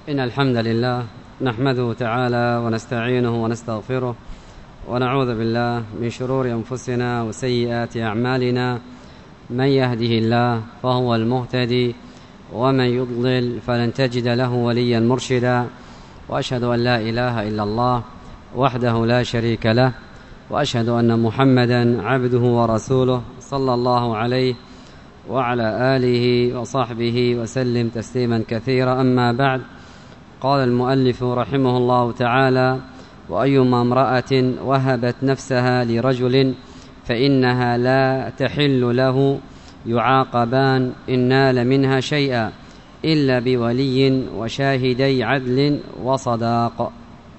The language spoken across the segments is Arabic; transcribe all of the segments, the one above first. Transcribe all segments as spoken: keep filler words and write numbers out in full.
إن الحمد لله نحمده تعالى ونستعينه ونستغفره ونعوذ بالله من شرور أنفسنا وسيئات أعمالنا. من يهده الله فهو المهتدي ومن يضلل فلن تجد له وليا مرشدا. وأشهد أن لا إله إلا الله وحده لا شريك له، وأشهد أن محمدا عبده ورسوله صلى الله عليه وعلى آله وصحبه وسلم تسليما كثيرا. أما بعد، قال المؤلف رحمه الله تعالى: وأيما امرأة وهبت نفسها لرجل فإنها لا تحل له يعاقبان إن نال منها شيئا إلا بولي وشاهدي عدل وصداق.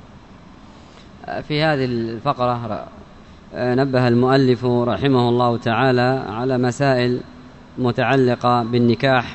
في هذه الفقرة نبه المؤلف رحمه الله تعالى على مسائل متعلقة بالنكاح.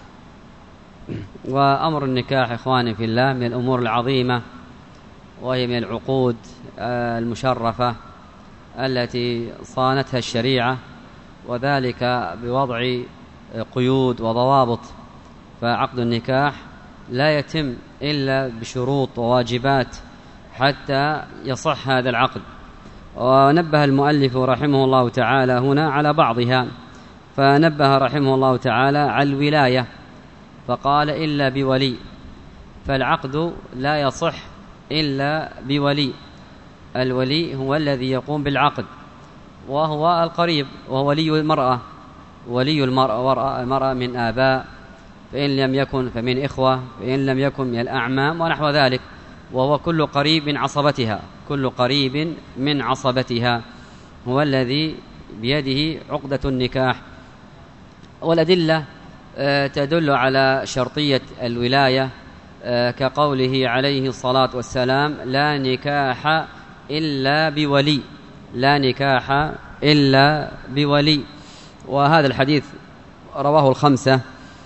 وأمر النكاح إخواني في الله من الأمور العظيمة، وهي من العقود المشرفة التي صانتها الشريعة، وذلك بوضع قيود وضوابط. فعقد النكاح لا يتم إلا بشروط وواجبات حتى يصح هذا العقد. ونبه المؤلف رحمه الله تعالى هنا على بعضها، فنبه رحمه الله تعالى على الولاية فقال: إلا بولي. فالعقد لا يصح إلا بولي. الولي هو الذي يقوم بالعقد، وهو القريب، وهو ولي المرأة. ولي المرأة, المرأة من آباء، فإن لم يكن فمن إخوة، فإن لم يكن من الأعمام ونحو ذلك، وهو كل قريب من عصبتها. كل قريب من عصبتها هو الذي بيده عقدة النكاح. والأدلة تدل على شرطية الولاية كقوله عليه الصلاة والسلام: لا نكاح إلا بولي. لا نكاح إلا بولي. وهذا الحديث رواه الخمسة،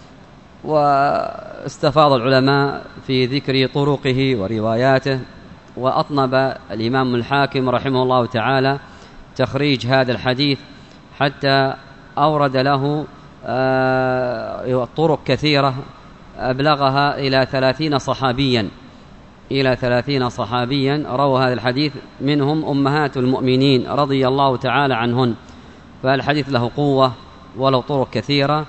واستفاض العلماء في ذكر طرقه ورواياته. وأطنب الإمام الحاكم رحمه الله تعالى تخريج هذا الحديث حتى أورد له طرق كثيرة أبلغها إلى ثلاثين صحابيا إلى ثلاثين صحابيا رووا هذا الحديث، منهم أمهات المؤمنين رضي الله تعالى عنهن. فالحديث له قوة وله طرق كثيرة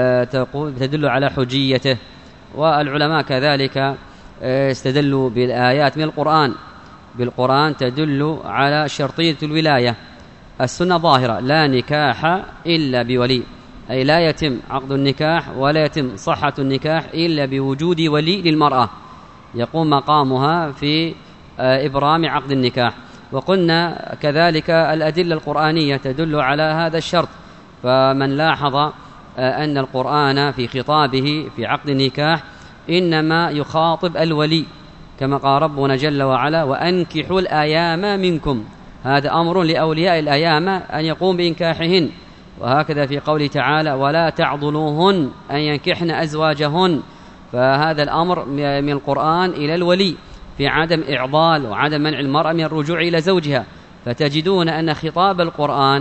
تدل على حجيته. والعلماء كذلك استدلوا بالآيات من القرآن بالقرآن تدل على شرطية الولاية. السنة ظاهرة: لا نكاح إلا بولي، أي لا يتم عقد النكاح ولا يتم صحة النكاح إلا بوجود ولي للمرأة يقوم مقامها في إبرام عقد النكاح. وقلنا كذلك الأدلة القرآنية تدل على هذا الشرط. فمن لاحظ أن القرآن في خطابه في عقد النكاح إنما يخاطب الولي، كما قال ربنا جل وعلا: وأنكحوا الأيام منكم. هذا أمر لأولياء الأيام أن يقوم بإنكاحهن. وهكذا في قوله تعالى: ولا تعضلوهن أن ينكحن أزواجهن. فهذا الأمر من القرآن إلى الولي في عدم إعضال وعدم منع المرأة من الرجوع إلى زوجها. فتجدون أن خطاب القرآن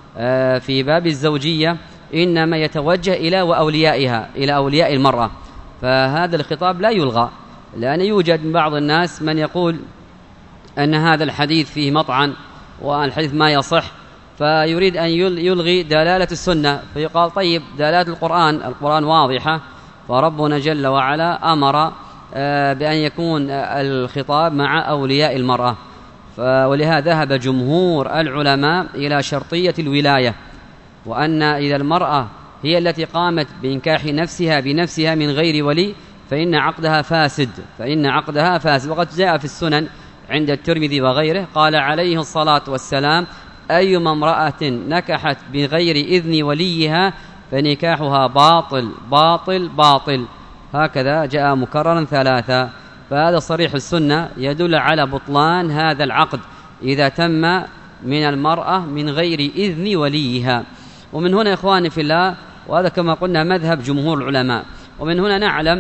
في باب الزوجية إنما يتوجه إلى وأوليائها، إلى أولياء المرأة. فهذا الخطاب لا يلغى، لأن يوجد من بعض الناس من يقول أن هذا الحديث فيه مطعن والحديث ما يصح، فيريد أن يلغي دلالة السنة، فيقال: طيب دلالة القرآن القرآن واضحة، فربنا جل وعلا أمر بأن يكون الخطاب مع أولياء المرأة. ولهذا ذهب جمهور العلماء إلى شرطية الولاية، وأن إذا المرأة هي التي قامت بإنكاح نفسها بنفسها من غير ولي فإن عقدها فاسد فإن عقدها فاسد. وقد جاء في السنن عند الترمذي وغيره قال عليه الصلاة والسلام: أيما امرأة نكحت بغير إذن وليها فنكاحها باطل باطل باطل. هكذا جاء مكررا ثلاثة. فهذا صريح السنة يدل على بطلان هذا العقد إذا تم من المرأة من غير إذن وليها. ومن هنا إخواني في الله، وهذا كما قلنا مذهب جمهور العلماء، ومن هنا نعلم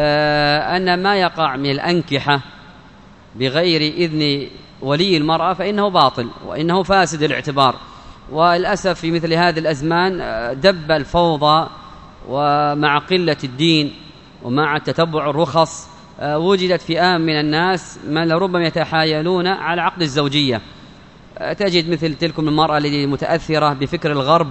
أن ما يقع من الأنكحة بغير إذن ولي المرأة فإنه باطل وإنه فاسد الاعتبار. وللأسف في مثل هذه الأزمان دب الفوضى، ومع قلة الدين ومع تتبع الرخص وجدت فئام من الناس من ربما يتحايلون على عقد الزوجية. تجد مثل تلكم المرأة التي متأثرة بفكر الغرب،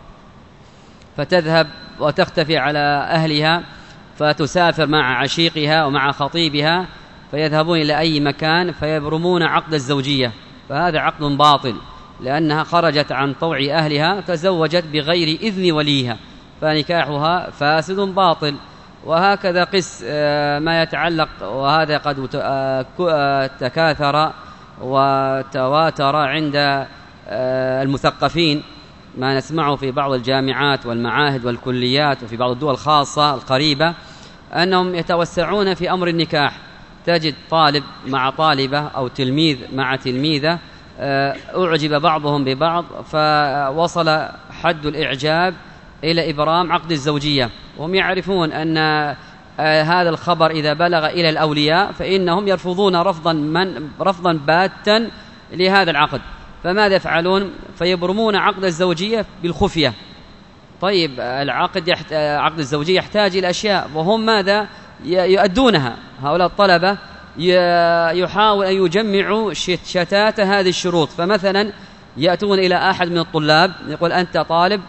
فتذهب وتختفي على أهلها، فتسافر مع عشيقها ومع خطيبها، فيذهبون إلى أي مكان فيبرمون عقد الزوجية، فهذا عقد باطل، لأنها خرجت عن طوع أهلها، تزوجت بغير إذن وليها، فنكاحها فاسد باطل. وهكذا قس ما يتعلق، وهذا قد تكاثر وتواتر عند المثقفين، ما نسمعه في بعض الجامعات والمعاهد والكليات وفي بعض الدول الخاصة القريبة، أنهم يتوسعون في أمر النكاح. تجد طالب مع طالبة أو تلميذ مع تلميذة، أعجب بعضهم ببعض، فوصل حد الإعجاب إلى إبرام عقد الزوجية، وهم يعرفون أن هذا الخبر إذا بلغ إلى الأولياء فإنهم يرفضون رفضا من رفضا باتا لهذا العقد، فماذا يفعلون؟ فيبرمون عقد الزوجية بالخفية. طيب العقد يحت... عقد الزوجية يحتاج إلى أشياء، وهم ماذا يؤدونها؟ هؤلاء الطلبة يحاول أن يجمعوا شتات هذه الشروط. فمثلا يأتون إلى أحد من الطلاب يقول: أنت طالب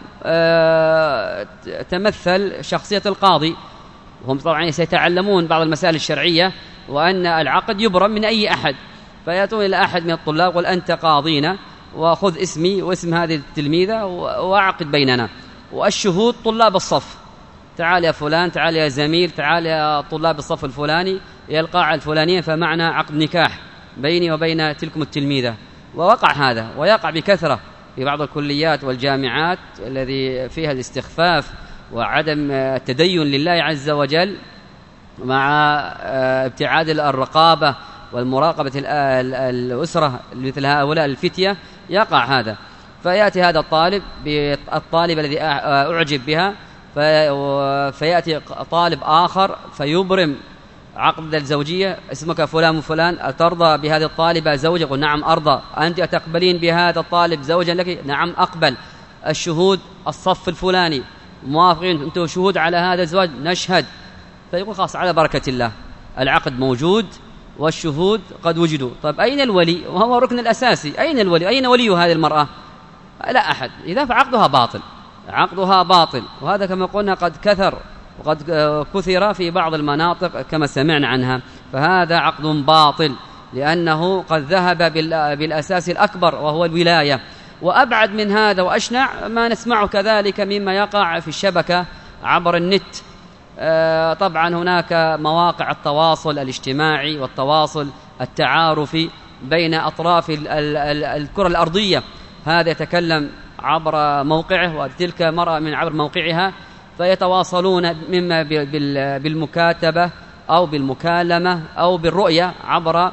تمثل شخصية القاضي، وهم طبعا سيتعلمون بعض المسائل الشرعية وأن العقد يبرم من أي أحد، فيأتون إلى أحد من الطلاب يقول: أنت قاضينا، وخذ اسمي واسم هذه التلميذة وأعقد بيننا، والشهود طلاب الصف، تعال يا فلان، تعال يا زميل، تعال يا طلاب الصف الفلاني إلى القاعة الفلانية، فمعنا عقد نكاح بيني وبين تلكم التلميذة. ووقع هذا، ويقع بكثرة في بعض الكليات والجامعات الذي فيها الاستخفاف وعدم التدين لله عز وجل، مع ابتعاد الرقابة والمراقبة الأسرة مثل هؤلاء الفتية، يقع هذا. فيأتي هذا الطالب بالطالب الذي أعجب بها، فيأتي طالب آخر فيبرم عقد الزوجية: اسمك فلان وفلان، أترضى بهذه الطالبة زوجة؟ يقول: نعم أرضى. أنت تقبلين بهذا الطالب زوجا لك؟ نعم أقبل. الشهود الصف الفلاني موافقين؟ أنتم شهود على هذا الزواج؟ نشهد. فيقول: خلاص على بركة الله، العقد موجود والشهود قد وجدوا. طيب أين الولي؟ وهو ركن الأساسي. أين الولي؟ أين ولي هذه المرأة؟ لا أحد. إذا فعقدها باطل، عقدها باطل. وهذا كما قلنا قد كثر وقد كثر في بعض المناطق كما سمعنا عنها. فهذا عقد باطل، لأنه قد ذهب بالأساس الأكبر وهو الولاية. وأبعد من هذا وأشنع ما نسمعه كذلك مما يقع في الشبكة عبر النت. طبعا هناك مواقع التواصل الاجتماعي والتواصل التعارفي بين أطراف الكرة الأرضية، هذا يتكلم عبر موقعه وتلك مرة من عبر موقعها، فيتواصلون مما بالمكاتبة أو بالمكالمة أو بالرؤية عبر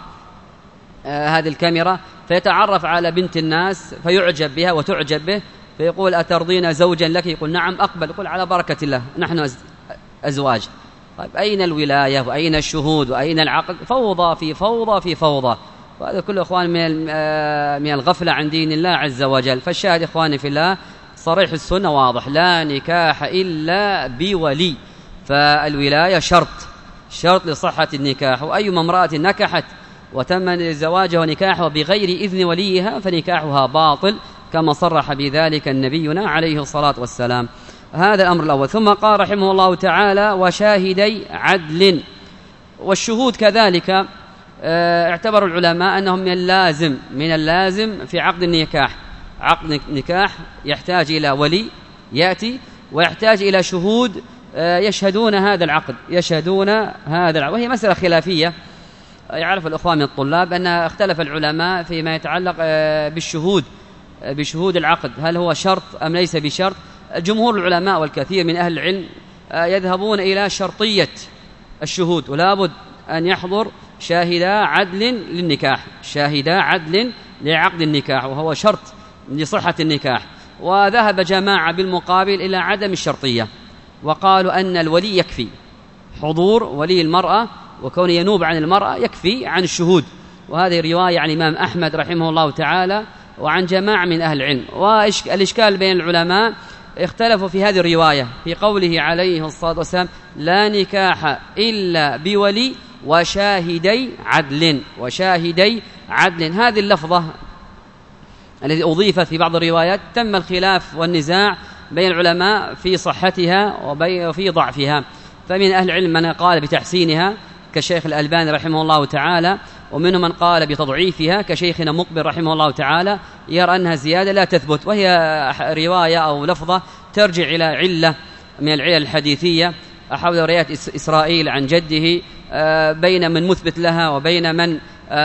هذه الكاميرا، فيتعرف على بنت الناس فيعجب بها وتعجب به، فيقول: أترضين زوجا لك؟ يقول: نعم أقبل. يقول: على بركة الله، نحن أزواج. طيب أين الولاية وأين الشهود وأين العقد؟ فوضى في فوضى في فوضى. وهذا كله إخوان من من الغفلة عن دين الله عز وجل. فالشاهد إخواني في الله صريح السنة واضح: لا نكاح إلا بولي. فالولاية شرط شرط لصحة النكاح، وأيما امرأة نكحت وتم زواجها ونكاحها بغير إذن وليها فنكاحها باطل، كما صرح بذلك نبينا عليه الصلاة والسلام. هذا الأمر الأول. ثم قال رحمه الله تعالى: وشاهدي عدل. والشهود كذلك اعتبر العلماء أنهم من اللازم من اللازم في عقد النكاح. عقد نكاح يحتاج إلى ولي يأتي، ويحتاج إلى شهود يشهدون هذا العقد يشهدون هذا العقد. وهي مسألة خلافية، يعرف الأخوان من الطلاب أن اختلف العلماء فيما يتعلق بالشهود بشهود العقد، هل هو شرط أم ليس بشرط. جمهور العلماء والكثير من أهل العلم يذهبون إلى شرطية الشهود، ولا بد أن يحضر شاهدا عدل للنكاح، شاهدا عدل لعقد النكاح، وهو شرط لصحة النكاح. وذهب جماعة بالمقابل إلى عدم الشرطية، وقالوا أن الولي يكفي، حضور ولي المرأة وكونه ينوب عن المرأة يكفي عن الشهود. وهذه رواية عن الإمام أحمد رحمه الله تعالى وعن جماعة من أهل العلم. والإشكال بين العلماء اختلفوا في هذه الرواية، في قوله عليه الصلاة والسلام: لا نكاح إلا بولي، وشاهدي عدل وشاهدي عدل. هذه اللفظة التي أضيفت في بعض الروايات تم الخلاف والنزاع بين العلماء في صحتها وفي ضعفها، فمن أهل العلم من قال بتحسينها كشيخ الألباني رحمه الله تعالى، ومنهم من قال بتضعيفها كشيخنا مقبل رحمه الله تعالى، يرى أنها زيادة لا تثبت، وهي رواية أو لفظة ترجع إلى علة من العلل الحديثية حول رواية إسرائيل عن جده بين من مثبت لها وبين من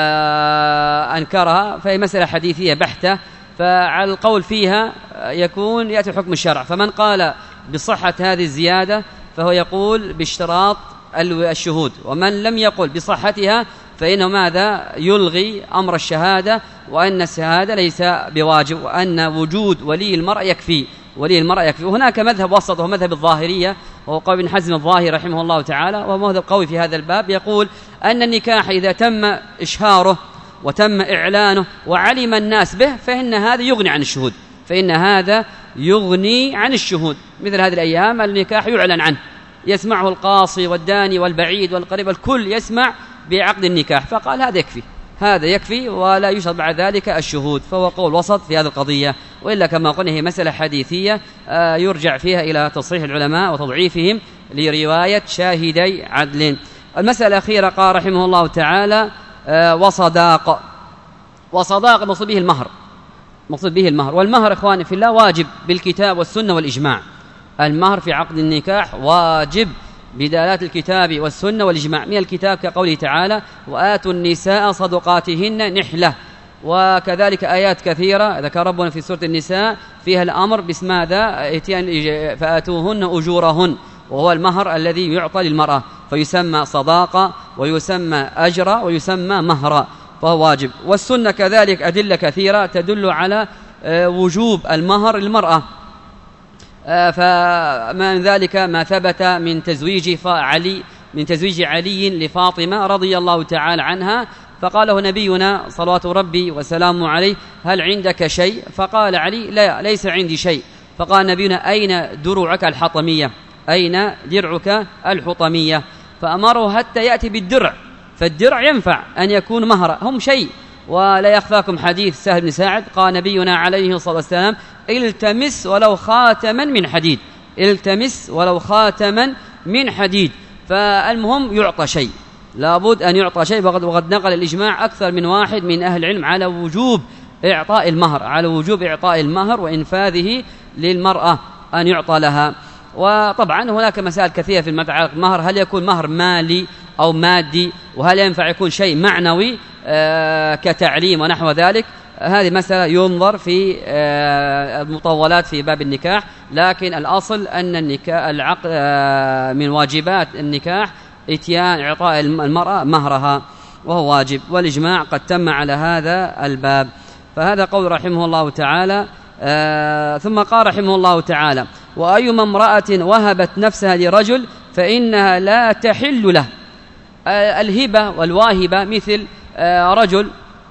أنكرها، فهي مسألة حديثية بحتة، فعلى القول فيها يكون يأتي حكم الشرع. فمن قال بصحة هذه الزيادة فهو يقول باشتراط الشهود، ومن لم يقل بصحتها فإنه ماذا يلغي أمر الشهادة، وأن الشهادة ليس بواجب، وأن وجود ولي المرء يكفي ولي المرء يكفي. وهناك مذهب وسط وهو مذهب الظاهرية، وهو قول ابن حزم الظاهري رحمه الله تعالى، وهو مذهب قوي في هذا الباب، يقول أن النكاح إذا تم إشهاره وتم إعلانه وعلم الناس به فإن هذا يغني عن الشهود، فإن هذا يغني عن الشهود. مثل هذه الأيام النكاح يعلن عنه، يسمعه القاصي والداني والبعيد والقريب، الكل يسمع بعقد النكاح، فقال هذا يكفي هذا يكفي ولا يشرط بعد ذلك الشهود، فهو قول وسط في هذه القضية. وإلا كما قلنا هي مسألة حديثية يرجع فيها إلى تصحيح العلماء وتضعيفهم لرواية شاهدي عدل. المسألة الأخيرة قال رحمه الله تعالى وصداق. وصداق مقصود به المهر، مقصود به المهر، والمهر إخواني في الله واجب بالكتاب والسنة والإجماع. المهر في عقد النكاح واجب بدلالات الكتاب والسنة والإجماع. من الكتاب كقوله تعالى وآتوا النساء صدقاتهن نحلة، وكذلك آيات كثيرة ذكر ربنا في سورة النساء فيها الأمر باسم ماذا فآتوهن أجورهن، وهو المهر الذي يعطى للمرأة، فيسمى صداقة ويسمى أجر ويسمى مهرا، فهو واجب. والسنة كذلك أدلة كثيرة تدل على وجوب المهر للمرأة، فمن ذلك ما ثبت من تزويج علي من تزويج علي لفاطمة رضي الله تعالى عنها، فقال له نبينا صلوات ربي وسلامه عليه هل عندك شيء؟ فقال علي لا ليس عندي شيء. فقال نبينا أين درعك الحطمية؟ أين درعك الحطمية؟ فأمره حتى يأتي بالدرع، فالدرع ينفع أن يكون مهرا هم شيء. ولا يخفاكم حديث سهل بن ساعد قال نبينا عليه الصلاة والسلام التمس ولو خاتما من حديد، التمس ولو خاتما من حديد. فالمهم يعطى شيء، لابد أن يعطى شيء، وقد نقل الإجماع أكثر من واحد من أهل العلم على وجوب إعطاء المهر، على وجوب إعطاء المهر وإنفاذه للمرأة أن يعطى لها. وطبعا هناك مسائل كثيرة في المتعلق بالمهر، هل يكون مهر مالي أو مادي، وهل ينفع يكون شيء معنوي آه كتعليم ونحو ذلك. هذه مسألة ينظر في آه المطولات في باب النكاح، لكن الأصل أن النكاح العقد آه من واجبات النكاح اتيان إعطاء المرأة مهرها وهو واجب، والإجماع قد تم على هذا الباب. فهذا قول رحمه الله تعالى. آه ثم قال رحمه الله تعالى وأيما امرأة وهبت نفسها لرجل فإنها لا تحل له. آه الهبة والواهبة مثل آه رجل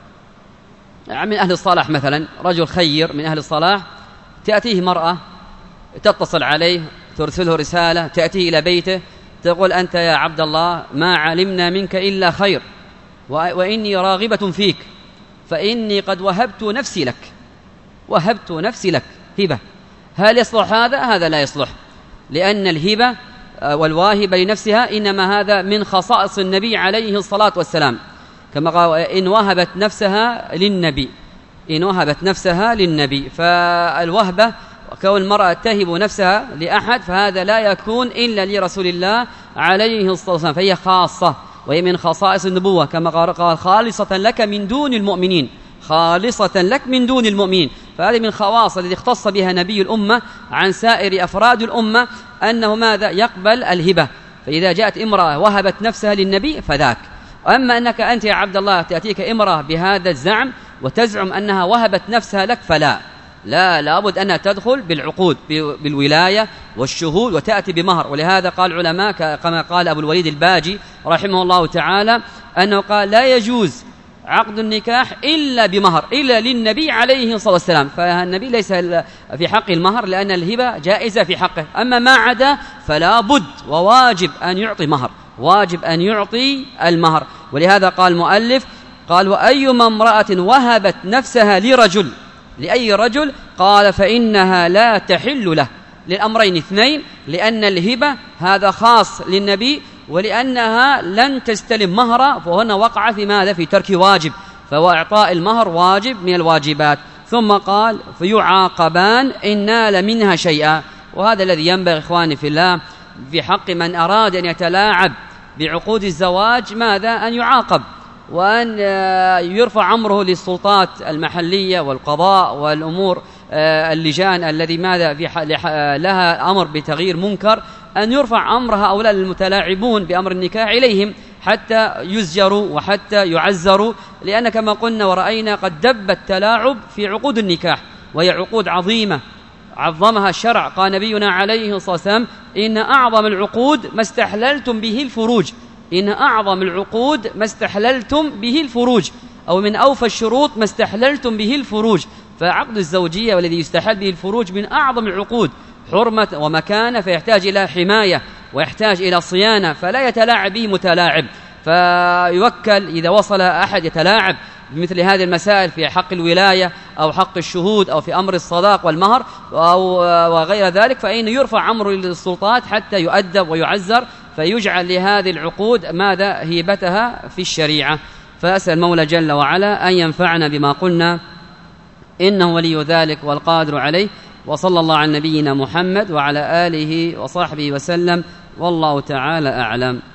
من أهل الصلاح، مثلا رجل خير من أهل الصلاح تأتيه مرأة تتصل عليه ترسله رسالة تأتيه إلى بيته تقول أنت يا عبد الله ما علمنا منك إلا خير وإني راغبة فيك فإني قد وهبت نفسي لك، وهبت نفسي لك هبة. هل يصلح هذا؟ هذا لا يصلح، لأن الهبة والواهبة لنفسها إنما هذا من خصائص النبي عليه الصلاة والسلام، كما قال إن وهبت نفسها للنبي، إن وهبت نفسها للنبي. فالوهبة كون المرأة تهب نفسها لأحد فهذا لا يكون إلا لرسول الله عليه الصلاة والسلام، فهي خاصة وهي من خصائص النبوة، كما قال خالصة لك من دون المؤمنين، خالصة لك من دون المؤمنين. فهذه من خواص التي اختص بها نبي الأمة عن سائر أفراد الأمة، أنه ماذا يقبل الهبة. فإذا جاءت امرأة وهبت نفسها للنبي فذاك. أما أنك أنت يا عبد الله تأتيك امرأة بهذا الزعم وتزعم أنها وهبت نفسها لك فلا، لا لابد أنها تدخل بالعقود بالولاية والشهود وتأتي بمهر. ولهذا قال العلماء كما قال أبو الوليد الباجي رحمه الله تعالى أنه قال لا يجوز عقد النكاح إلا بمهر إلا للنبي عليه الصلاة والسلام، فالنبي ليس في حق المهر لأن الهبة جائزة في حقه، أما ما عدا فلا بد وواجب أن يعطي مهر، واجب أن يعطي المهر. ولهذا قال المؤلف قال وأيما امرأة وهبت نفسها لرجل لأي رجل قال فإنها لا تحل له، للأمرين اثنين، لأن الهبة هذا خاص للنبي، ولأنها لن تستلم مهرا، فهنا وقع في ماذا؟ في ترك واجب، فهو إعطاء المهر واجب من الواجبات. ثم قال فيعاقبان إن نال منها شيئا. وهذا الذي ينبغي إخواني في الله في حق من أراد أن يتلاعب بعقود الزواج، ماذا؟ أن يعاقب، وأن يرفع أمره للسلطات المحلية والقضاء والأمور اللجان الذي ماذا لها أمر بتغيير منكر، أن يرفع أمر هؤلاء المتلاعبون بأمر النكاح إليهم حتى يزجروا وحتى يعزروا، لأن كما قلنا ورأينا قد دب التلاعب في عقود النكاح، وهي عقود عظيمة عظمها الشرع. قال نبينا عليه الصلاة والسلام إن أعظم العقود ما استحللتم به الفروج، إن أعظم العقود ما استحللتم به الفروج، أو من أوفى الشروط ما استحللتم به الفروج. فعقد الزوجية والذي يستحل به الفروج من أعظم العقود حرمة ومكانة، فيحتاج إلى حماية ويحتاج إلى صيانة، فلا يتلاعب به متلاعب. فيوكل إذا وصل أحد يتلاعب بمثل هذه المسائل في حق الولاية أو حق الشهود أو في أمر الصداق والمهر أو وغير ذلك، فإن يرفع أمره للسلطات حتى يؤدب ويعزر، فيجعل لهذه العقود ماذا؟ هيبتها في الشريعة. فأسأل المولى جل وعلا أن ينفعنا بما قلنا، إنه ولي ذلك والقادر عليه. وصلى الله على نبينا محمد وعلى آله وصحبه وسلم، والله تعالى أعلم.